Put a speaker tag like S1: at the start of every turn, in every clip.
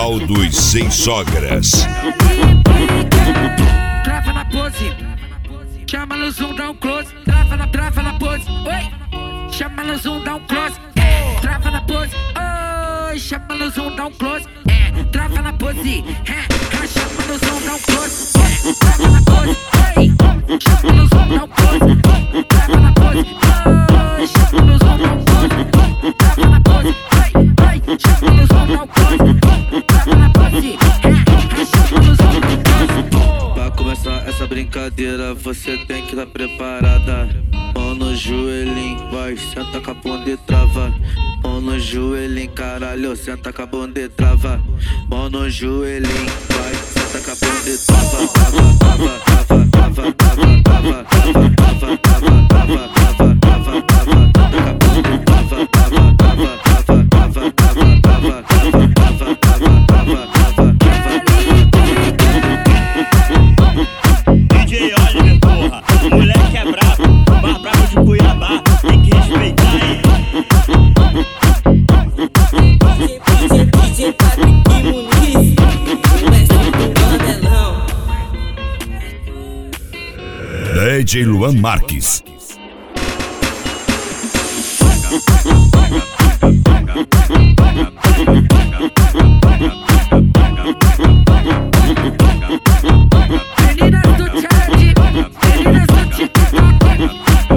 S1: Carnaval dos Sem Sogras.
S2: Trava na pose, chama no zoom, dá um close. Trava na pose, oi. Chama no zoom, dá um close. Trava na pose, oi. Chama no zoom, dá um close. Trava na pose, chama no zoom, dá um close. Trava na pose, oi. Chama no zoom, dá um close. Trava na pose, oi. Chama no zoom, dá um close. Trava na pose, oi. Chama no zoom, dá um close. Trava na pose, chama no zoom, dá um close.
S3: Pra começar essa brincadeira, você tem que estar preparada. Mão no joelhinho, vai, senta com a bunda e trava. Mão no joelhinho, caralho, senta com a bunda e trava. Mão no joelhinho, vai, senta com a bunda e trava. Trava, trava, trava, trava, trava, trava, trava, trava, trava, trava, trava, trava, trava, trava, bunda e trava, trava, trava, trava, trava, trava, trava, trava, trava, trava, trava, trava.
S4: DJ Oliver, porra, moleque é brabo, mais brabo de Cuiabá, tem que respeitar ele.
S5: DJ Patrick Muniz, o mestre do Mandelão.
S1: DJ Luan Marques.
S2: Meninas do chat, meninas do TikTok,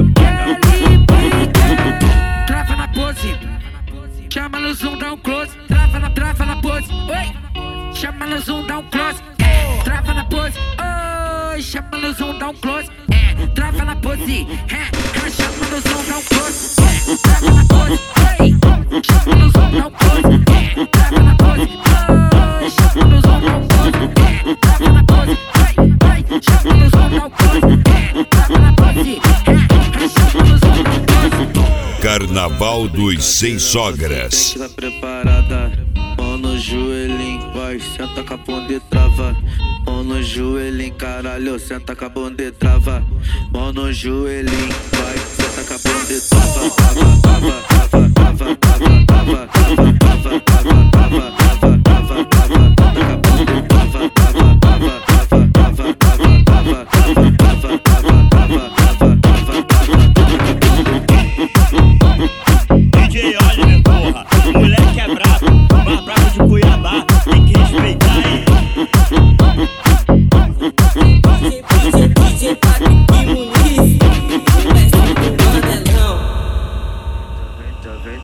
S2: trava na pose, chama no zoom, dá um close. Trava na pose, oi. Chama no zoom, dá um close. Trava na pose, oi. Chama no zoom, dá um close. Trava na pose, chama no zoom, dá um close. Trava na pose, oi. Chama no zoom, dá um close. Trava na pose, oi. Chama no zoom, dá um close. Trava na pose, oi. Chama no zoom, dá um close. Trava na pose, chama no zoom, dá um close.
S1: Carnaval dos Sem Sogras.
S3: Tem que estar preparada. Mão no joelhinho, vai, senta com a bunda e trava. Mão no joelhinho, caralho, senta com a bunda e trava. Mão no joelhinho, vai, senta com a bunda e trava. Trava, trava, trava, trava, trava.